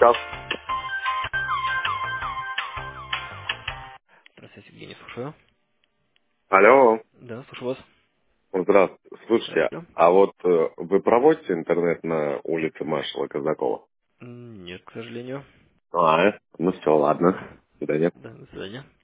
Сейчас. Здравствуйте, Евгений, слушаю. Алло. Да, слушаю вас. Здравствуйте. Слушайте, Здравствуйте. а вот вы проводите интернет на улице маршала Казакова? Нет, к сожалению. Ну все, ладно. До свидания. Да, до свидания.